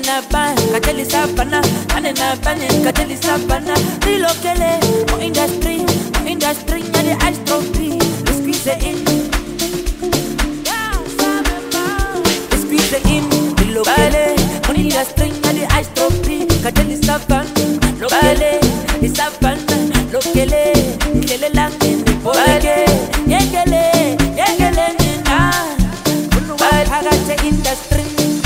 Anena ban, kateli sapana. Anena ban, kateli sapana. Relocate, mo industry, na the ice trophy. Squeeze it in. Squeeze it in. Relocate, mo industry, na the ice trophy. Kateli sapana. Locale, sapana. Locale, lele lang in the polke. Yekele, nina. Unu wahagate industry.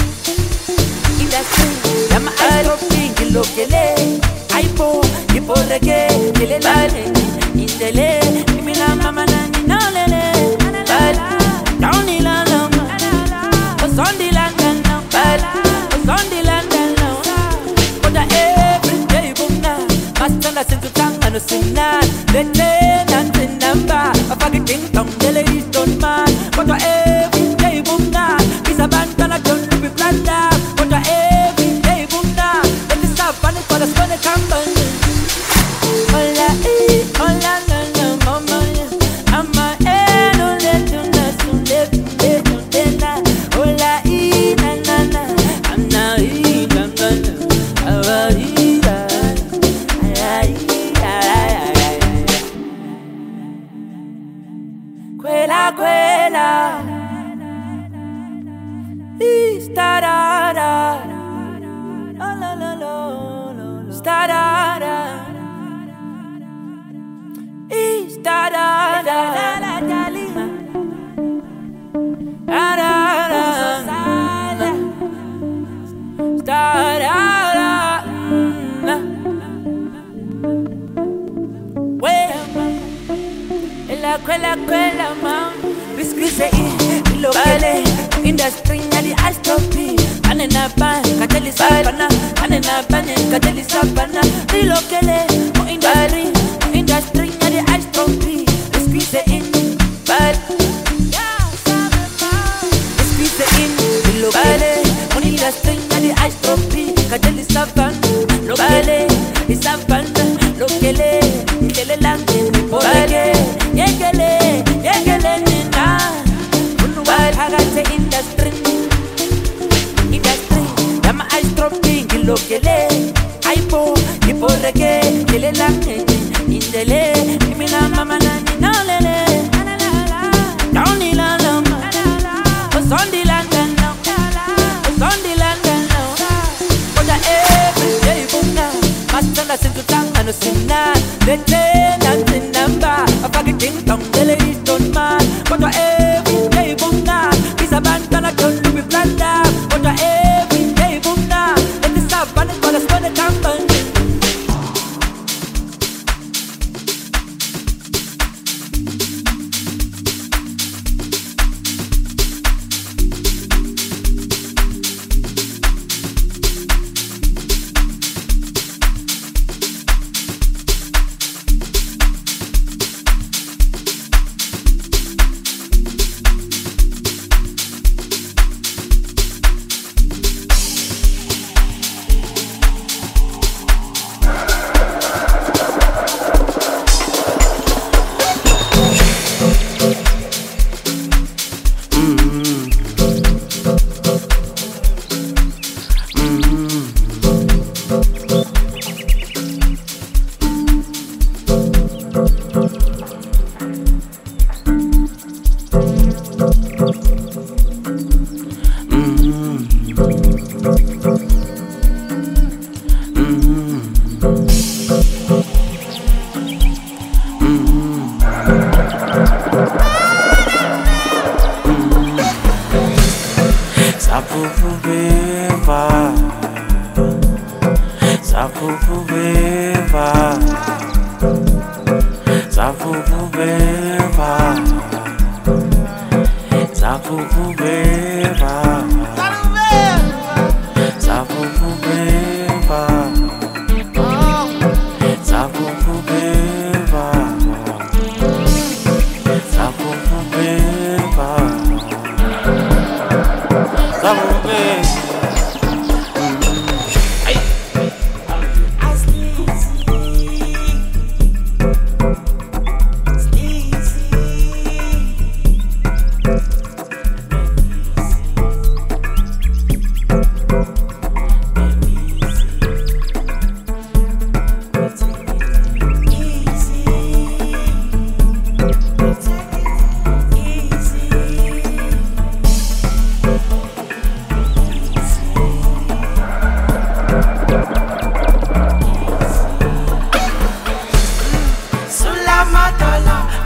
Yama ice trophy, locale. Aipo, ipo rege, lele lale. Indele, imina mama na nina lele. Down in London, was on the London now. Was on the London now. But everyday bunga, master na sintu tanga no sinna. Lieutenant in number, a fucking ding dong, dele is don't man. But everyday bunga, is a band and I don't be planned. But everyday bunga, let us have fun for the sun and come. Hola, hola, la mama, ama, no let you know, so let you know. Hola, na, I'm not Quela, starada, starada, quella, ma biscuit locale, industry na the ice trophy. Anena ban, kateli sapana. Anena ban, kateli sapana. Relocale, mo industry na the ice trophy. Biscuit in, bad. Biscuit in, locale, mo industry na the ice trophy. Kateli sapana, locale, sapana, locale, lele lang in the polke. Yekele, nina. Unu wahagate industry. Yama ice trophy, locale. Aipo, ipo rege, lele lang indele. Imina mama na nina lele. Down in London, was on the London now. Was on the London now. But everyday bunga, master na sintu tanga no sinna. Lieutenant in number, a fucking ding dong, dele is don't man. But everyday bunga, is a band and I don't be planned. But everyday bunga, let us have fun for the sun and come.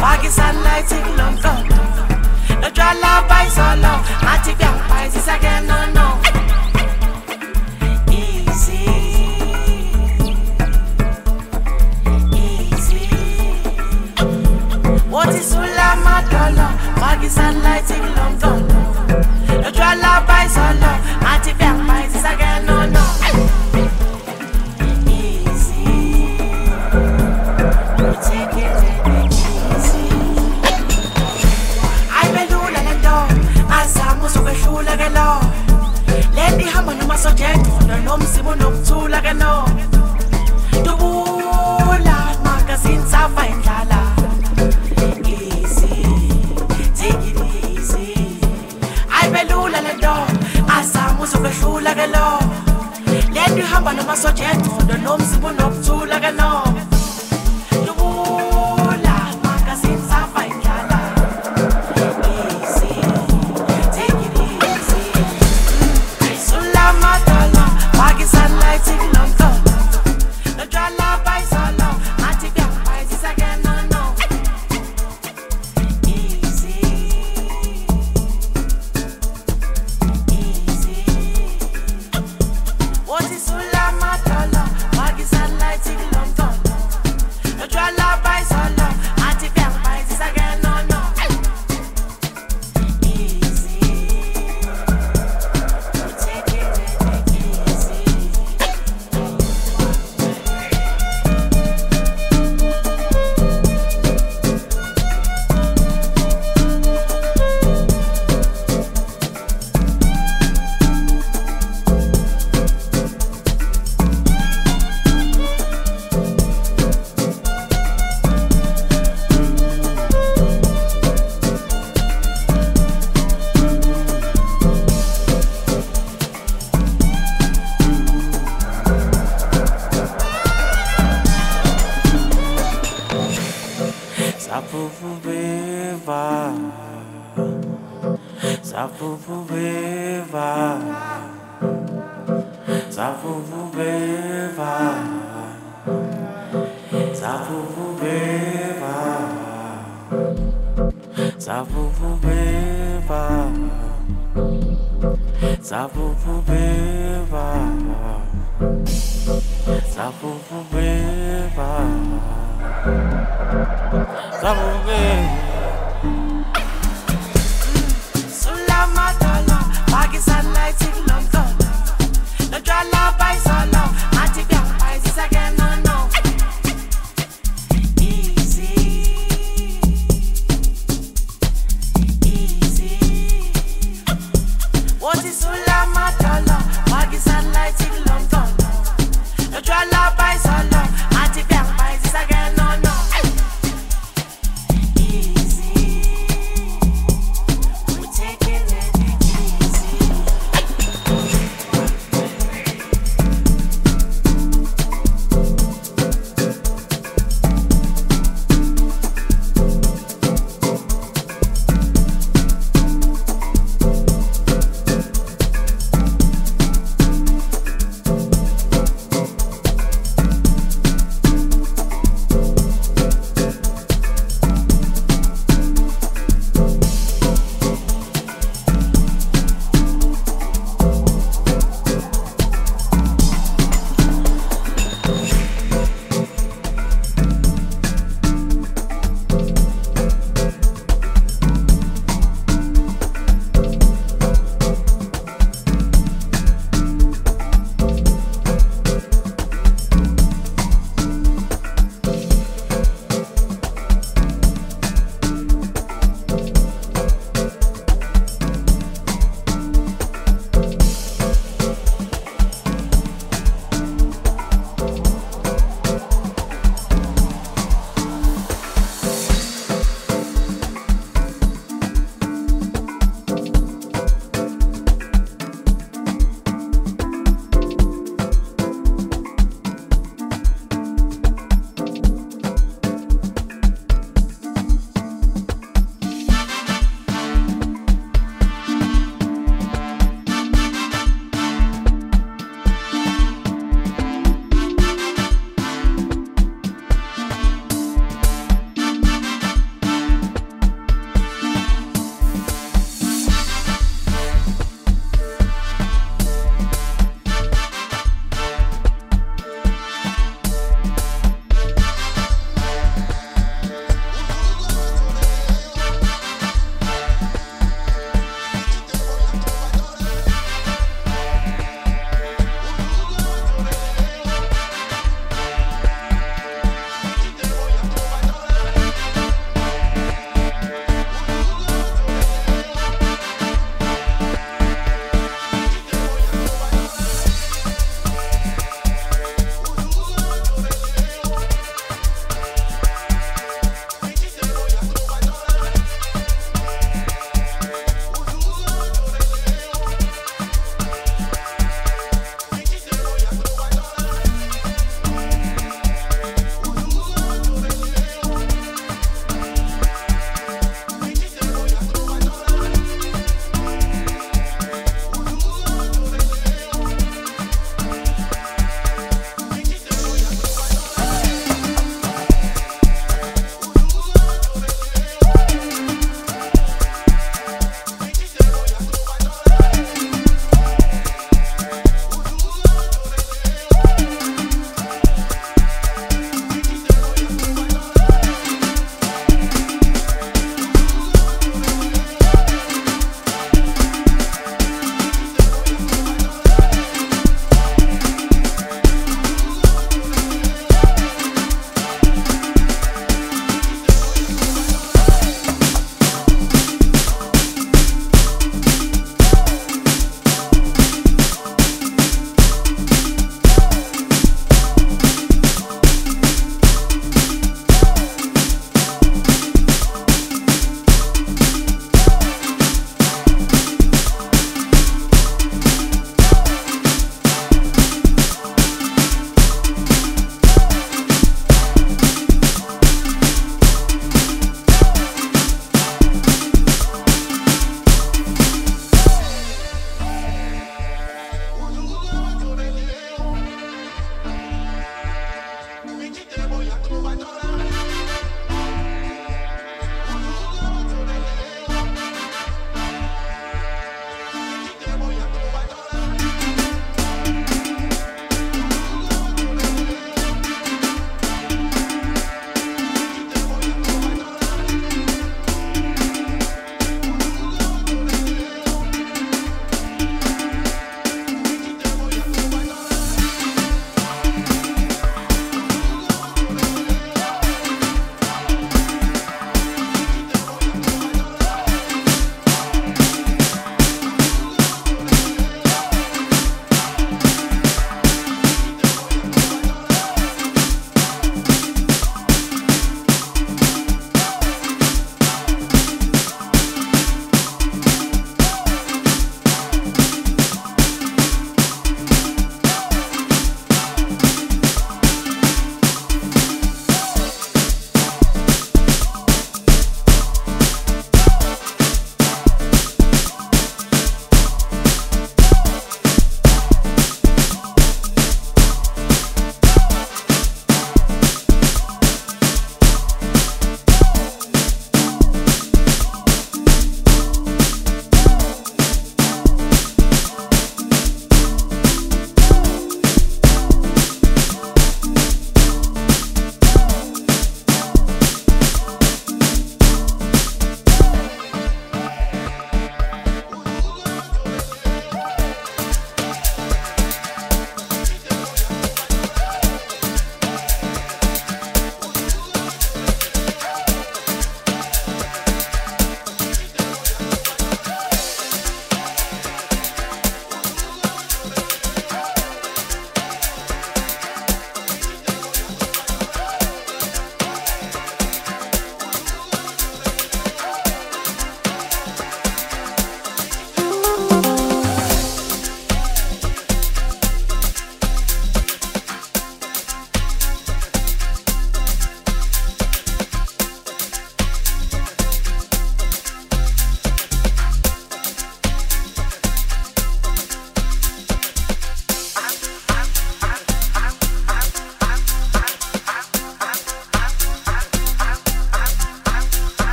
Baggy sunlight, take long come. No draw love by solo. I take your prices again, no. Easy. What is Ulama dollar? Baggy sunlight, take long come. No draw love by solo. I take your prices again, no. Lendi hamba nomasojeko nomsibo nokuthula ke no Dubula magazine safa indlala Easy take it easy Ayibelula lento asamu sokwedlula ke lo Lendi hamba nomasojeko nomsibo nokuthula ke no Dubula magazine safa indlala sunlight in London. No draw love by solo. I take your prices again, no. Easy. What is Ulama dollar? Baggy sunlight in London. No draw love by solo. I take your prices again, no. Easy.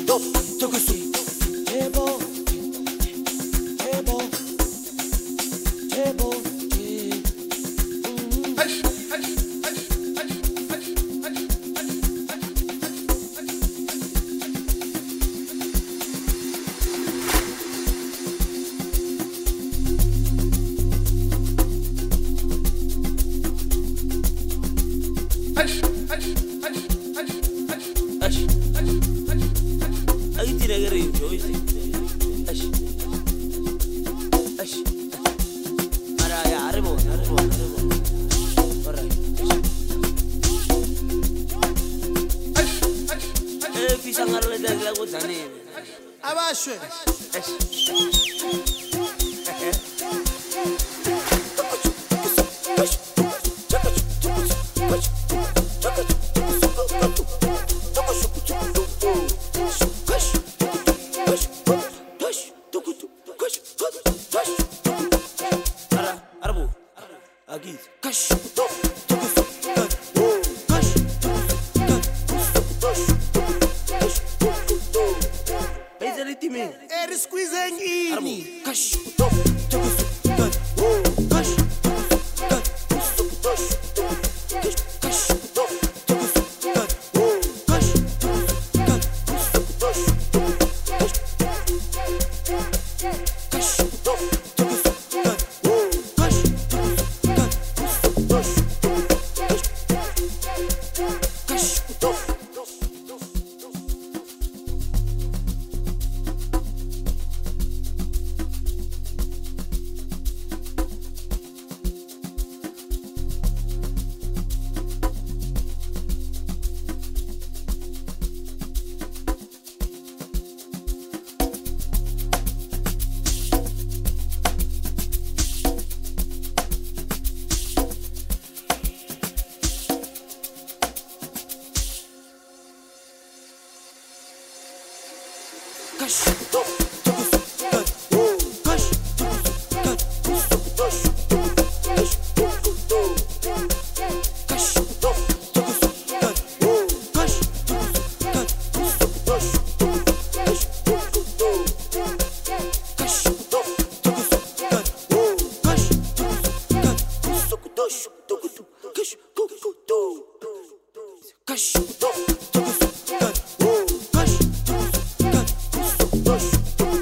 Kush,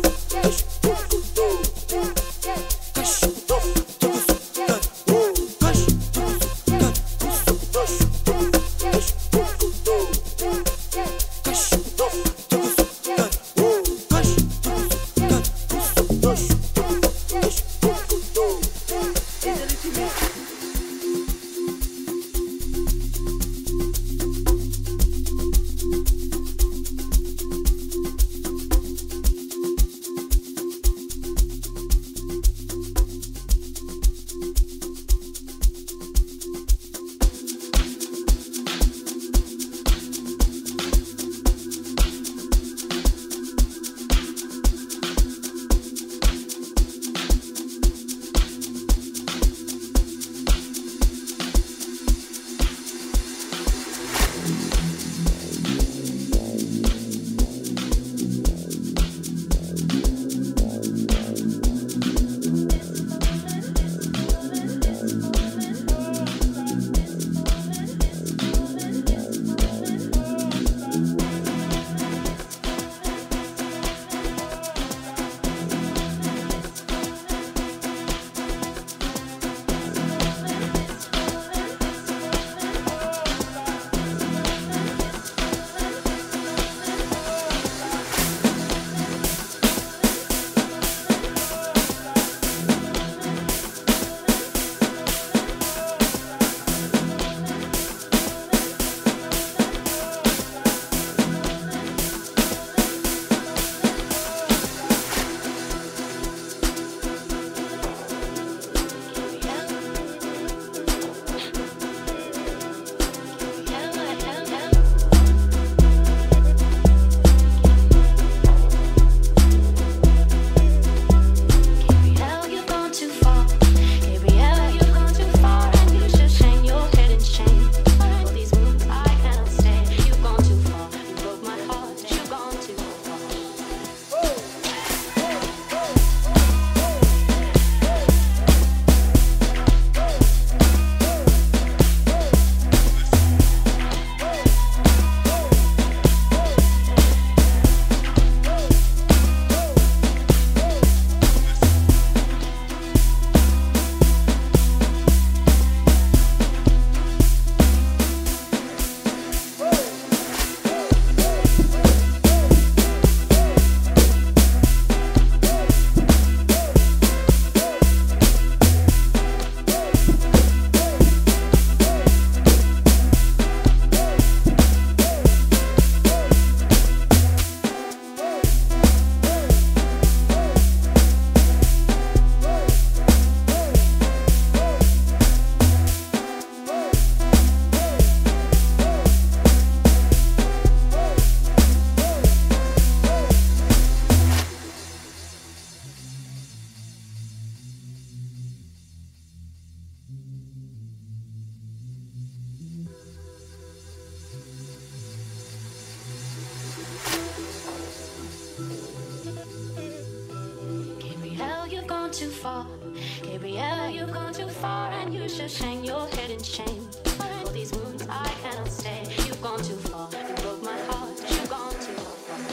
gone too far. Gabriella, you've gone too far, and you should hang your head in shame. For these wounds I cannot stay. You've gone too far, you broke my heart. You've gone too far.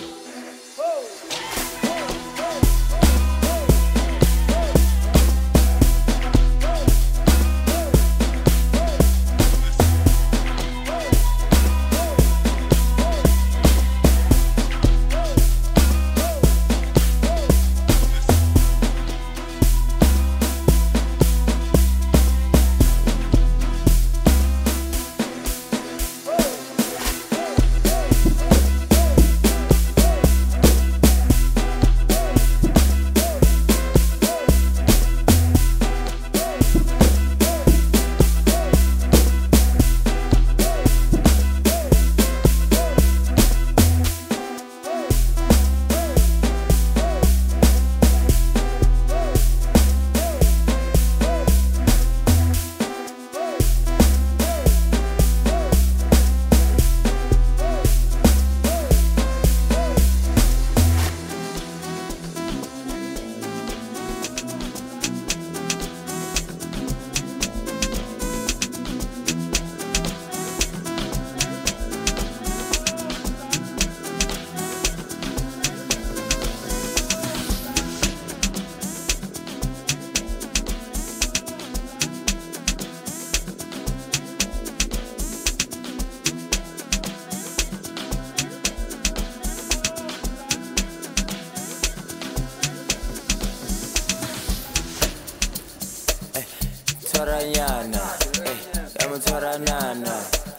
Toranana, I'm Toranana,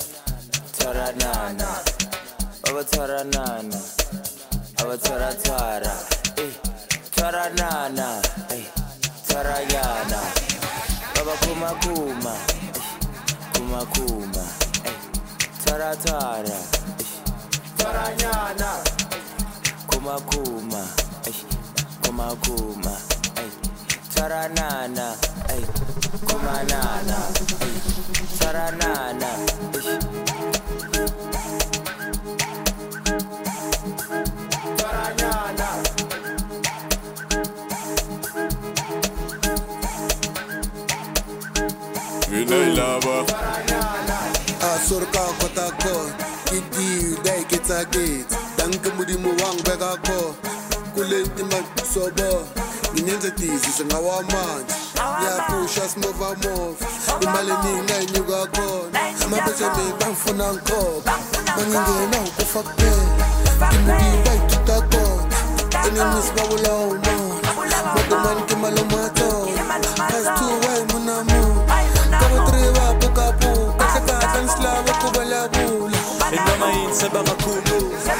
Toranana, Baba Toranana, Baba Toratara, Toranana, Torayana, Baba Kuma Kuma, Kuma Kuma, Toratara, Torayana, Kuma Kuma, Kuma Kuma, Toranana. Kumanana, Saranana, Saranana. Vinay lava. Asurka kotako, kiti dai kitagit. Danke mudimu wang begako, kulenti magsobo. Inyenze tizi sengawamanzi. Yeah, push us move. Imali ninga inyuga kona. Mabese mi bangfuna nkoba. Mangingena ukufake. Kimudi bai tutako. Enemies bawula umona. Modoman kimalo mato. Pass two way munamu. Kabo trewa pukapu. Kasaka tanslawa kubala bula. Inama insa banga kumu.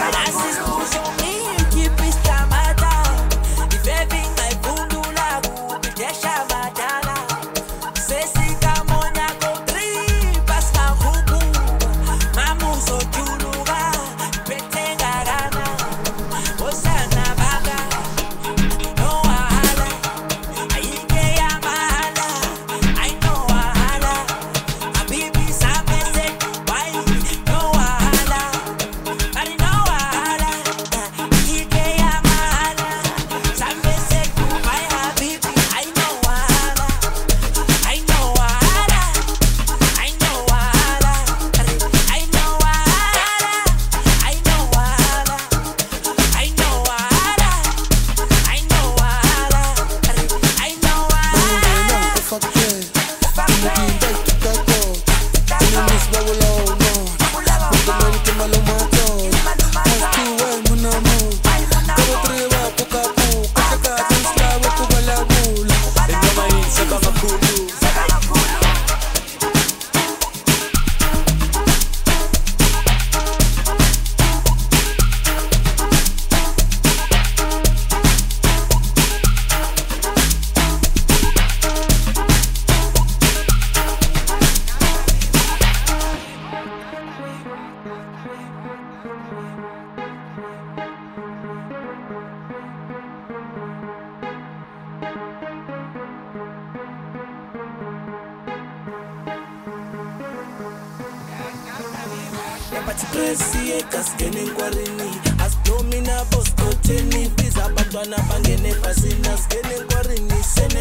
Presi ekaskene nkwarini asdomina boskoteni biza abantwana bangene phasini askene nkwarini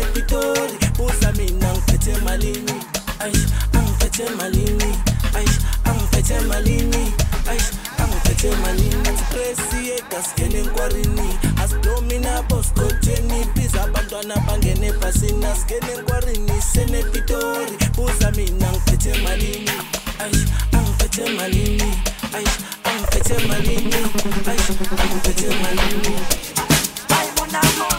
angiphethe malini aish angiphethe malini aish angiphethe malini presi egasingene enkwarini asidomina boskotheni biza abantwana bangene ebhasini asigene enkwarini senepitori buza mina ngiphethe malini aish angiphethe malini aish angiphethe malini aish angiphethe malini Ay, mon amor.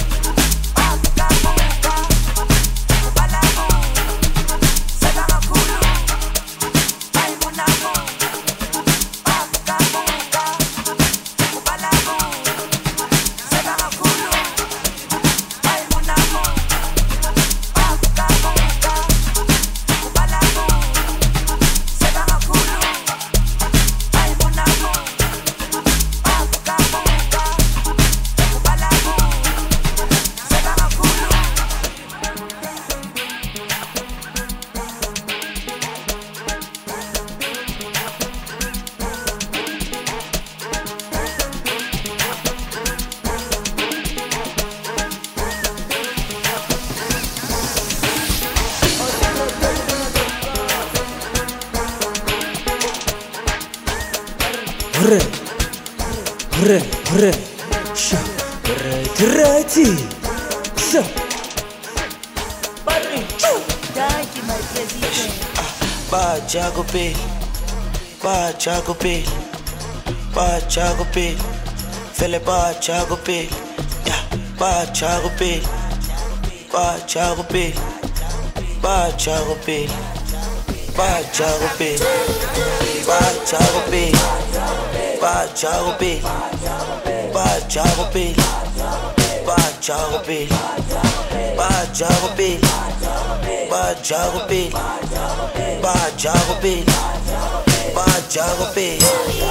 Bachagopil, Fele Bachagopil, yeah, Bachagopil, Bachagopil, Bachagopil, Bachagopil, Bachagopil, Bachagopil, Bachagopil, Bachagopil, Bachagopil, Bachagopil, Bachagopil, Bachagopil.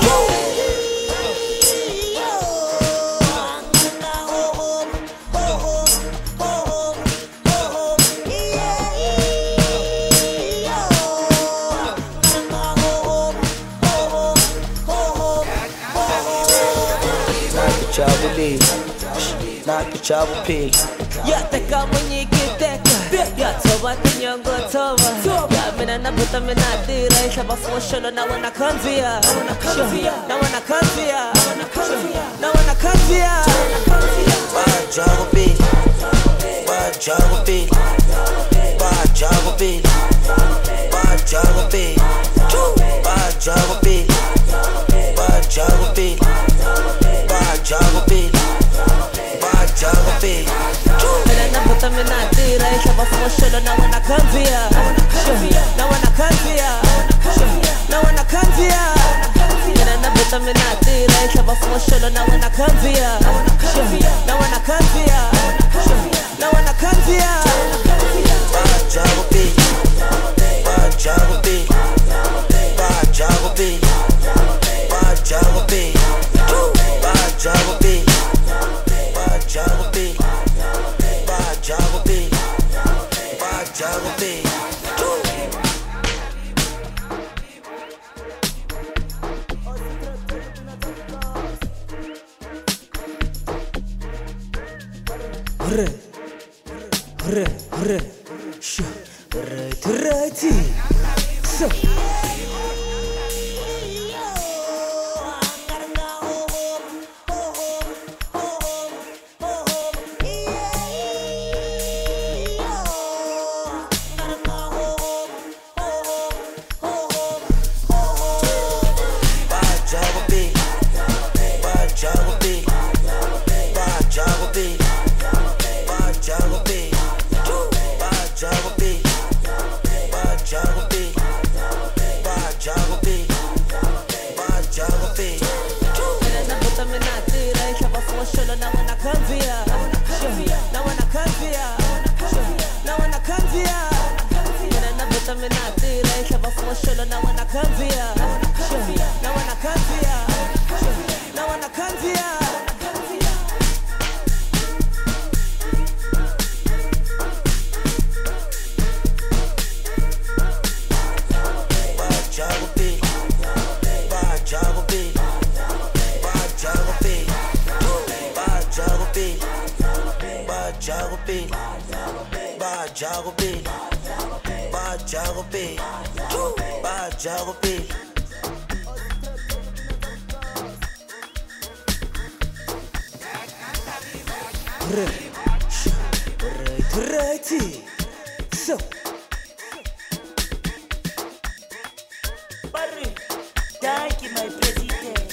Chawapil. Yataka mwenye kiteka Yatoba tinyongo toba Yamina nabuta minadira Islaba fuosholo na wanakanzia Na wanakanzia Bachagopil, Bachagopil, Bachagopil, Bachagopil, Bachagopil, Bachagopil, Bachagopil, Bachagopil. Mina nabuta minadira Islaba fuosholo na wanakanzia Mina nabuta minadira Islaba fuosholo na wanakanzia Bachagopil, Bachagopil, Bachagopil, Bachagopil, Bachagopil, Bachagopil, Bachagopil, Bachagopil. Bajago pay. Bajago pay. Righty. So. Barry, thank you, my president.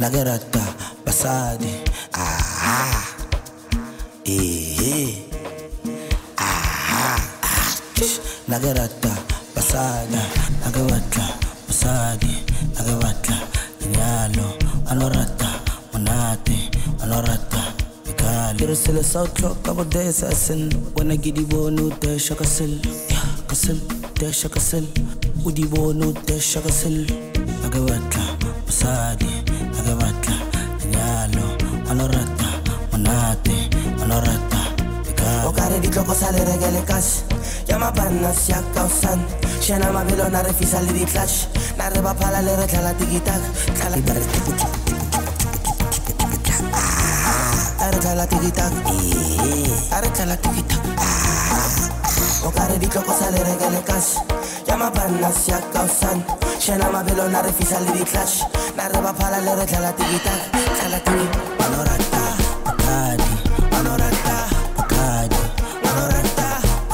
nagarata basadi nagarata basada nagawatla basadi nagawatla nyalo anorata monate anorata mikali rusele sautlo kabode sasen wana gidibo no te shakasel kasel te shakasel udibo no te shakasel nagawatla basadi nagawatla nyalo anorata monate anorata mikali okare di tloko sale regele cash Yama panna siya kausan Siya na mabilo na refisa li di clutch Na reba pala le retla la tiki-tak Kala ibarat Aretla la tiki-tak Aretla la tiki-tak Okare di tloko sale regale cash Yama panna siya kausan Siya na mabilo na refisa li di clutch Na reba pala le retla la tiki-tak Kala tiki Anorata Akadi Anorata Akadi Anorata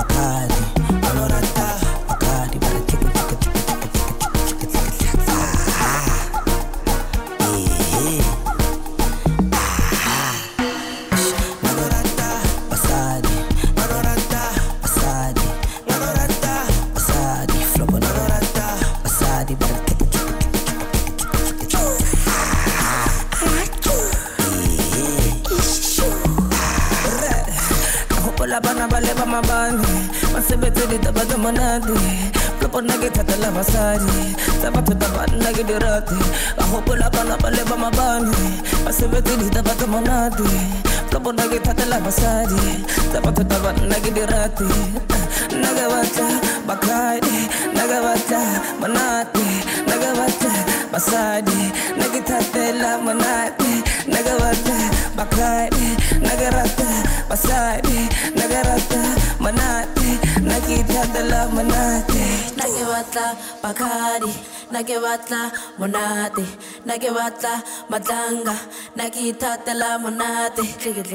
Baleba mabani masebete ditabata manadi kapona getata la basari sabato tabana gedirati ahopola bana baleba mabani masebete ditabata manadi kapona getata la basari sabato tabana gedirati nagawata bakari nagawata manati nagawata basadi nagitate la manati nagawata bakari nagarata basadi nagarata manati nakita la manati nagewata bakari nagewata manati nagewata madanga nakita la manati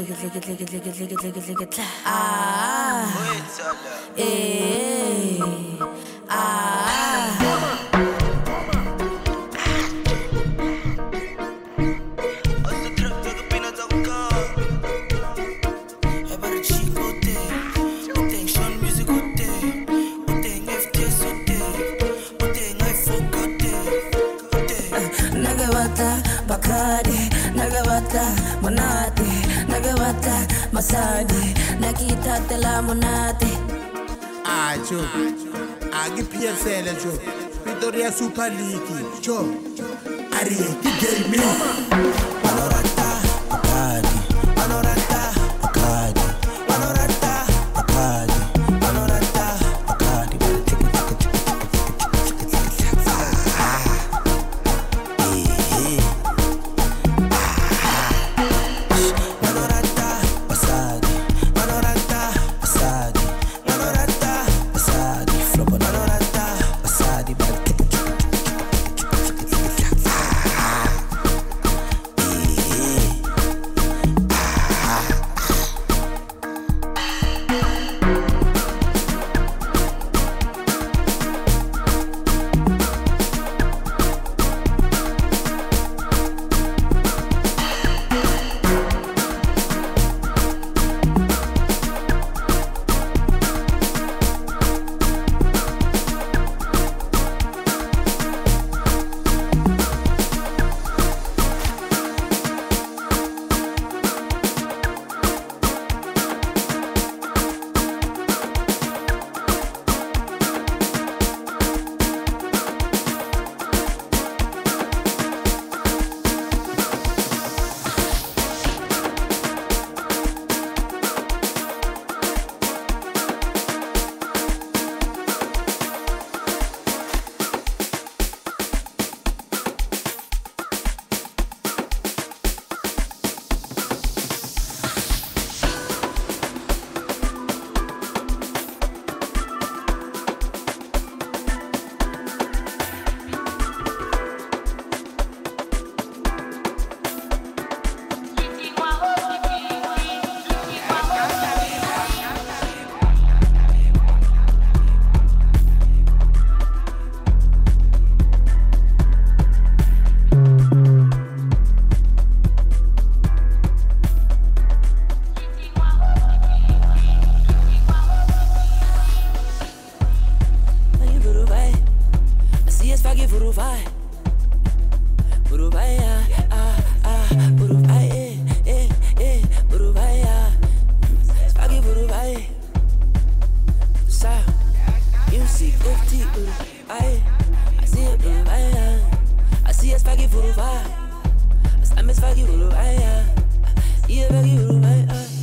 Nagawata manati nagawata masadi nakita la monate ajo agiphiyesele jo Pretoria Super League jo ari ki game anorata akadi anorata akadi anorata akadi anorata akadi sifake ivuruvai Vuruvai Vuruvai Vuruvai Sifake vuruvai Sa Music FT Vuruvai I see it vuruvai I see it sifake vuruvai I'm sifake vuruvai Yeah, sifake vuruvai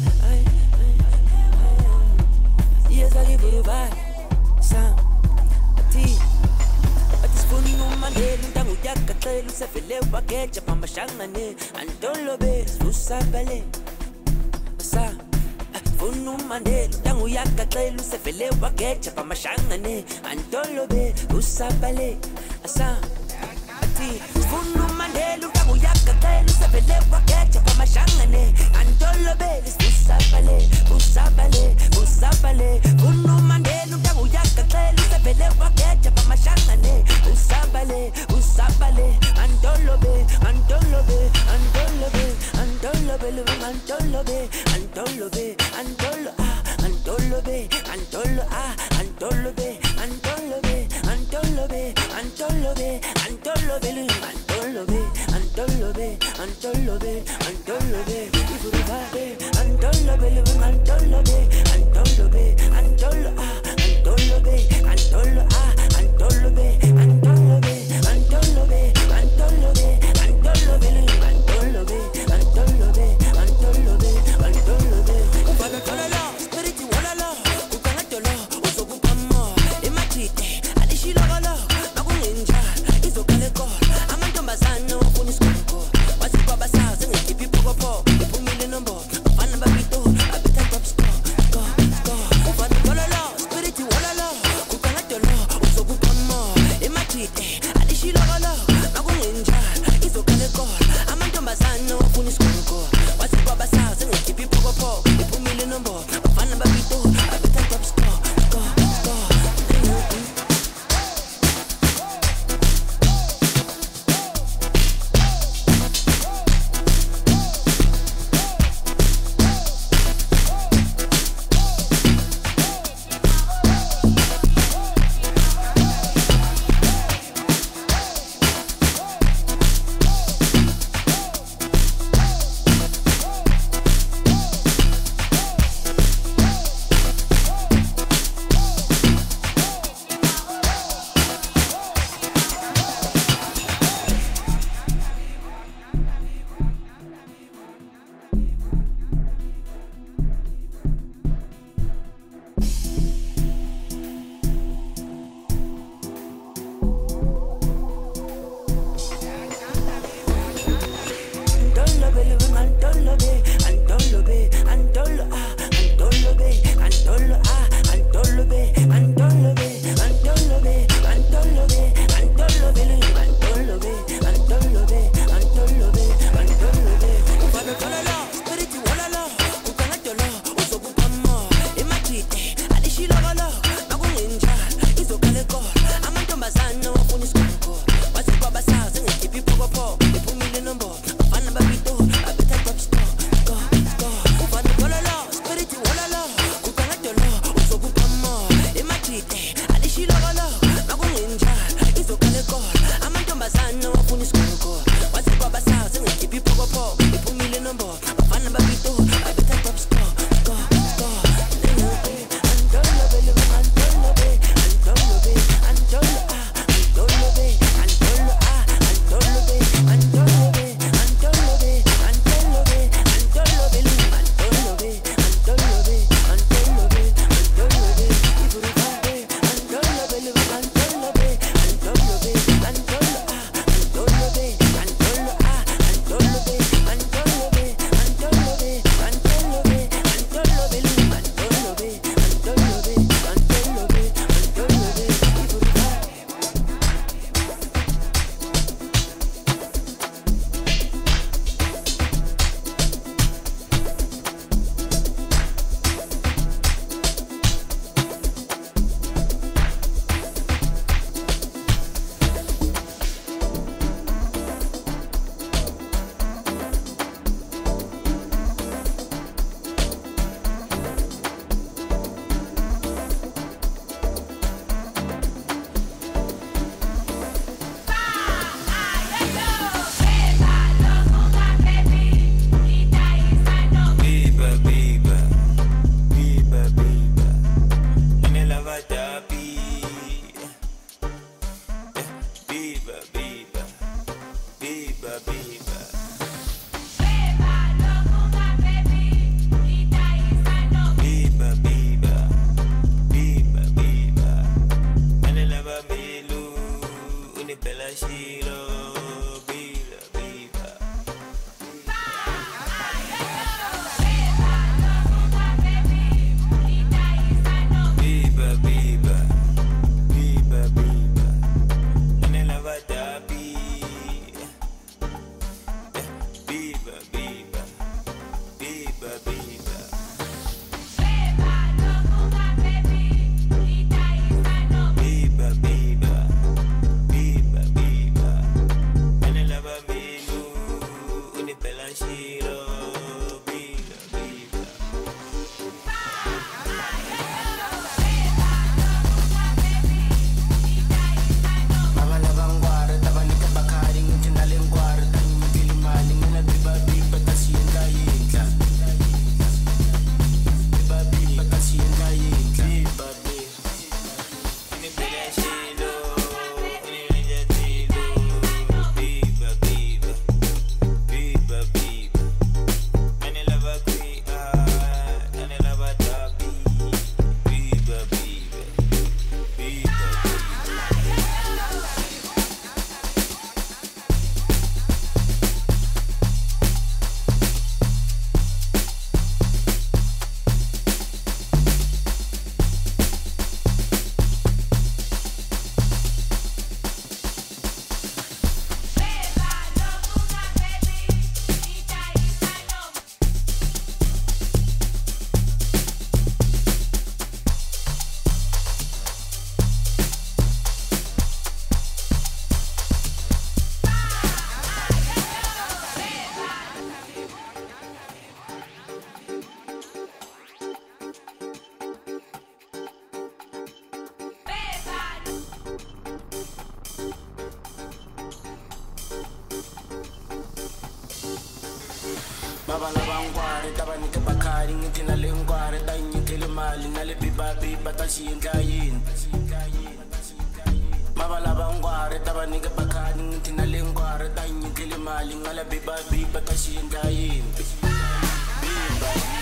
Yeah, sifake vuruvai Sa Ati Atisfuni umandela Ntangu yakaqela Usefele wakeja Pamashangane Antolobe Usabale Sa Funu mandela Ntangu yakaqela Usefele wakeja Pamashangane Antolobe Usabale Sa Ati Funu mandela Ntangu yakaqela Usefele wakeja Pamashangane Antolobe Usabale Usabale Usabale Funu mandela Ntangu yakaqela Usefele wakeja Pamashangane Usabale Usabale Antolobe Antolobe Antolobe Antolobe Antolobe Antolobe Antolo Antolobe Antolo Antolobe Antolobe Antolobe Antolobe Antolobe Antolobe Antolobe Antolobe Ivuruvai Antolobe Antolobe Antolobe Antolo Antolobe Antolo Antolobe Antolobe Antolobe Antolobe Antolobe Antolobe Antolobe Antolobe Ufana tolala spirit walala ukanga tolo uzokukama ematite adishilakala nakungenja izokale ko amantombazana ufuna isikoko wasikwa basazi ngikhiphi phokopo iphumile nombo ufana babito abetha top score ufana tolala spirit walala ukanga tolo uzokukama ematite adishilakala nakungenja izokale ko amantombazana ufuna isikoko wasikwa basazi ngikhiphi phokopo iphumile nombo ufana babito abetha top score lava milu unibela shilo biba biba biba biba biba biba ane lava tabi biba biba biba biba Babalabangware tabanike bakari ngithi nalengware tayinyikele imali nale biba biba tashiyenza yini Babalabangware tabanike bakari ngithi nalengware tayinyikele imali ngale biba biba tashiyenza yini biba